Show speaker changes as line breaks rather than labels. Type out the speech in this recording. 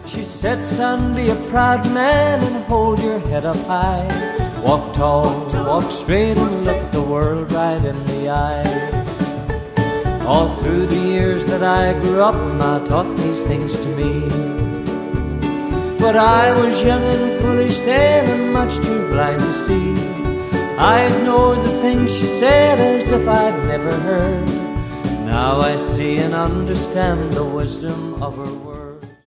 She said, son, be a proud man and hold your head up high. Walk tall, walk straight, and look the world right in the eye. All through the years that I grew up, Ma taught these things to me. But I was young and foolish then, and much too blind to see. I ignored the things she said as if I'd never heard. Now I see and understand the wisdom of her words.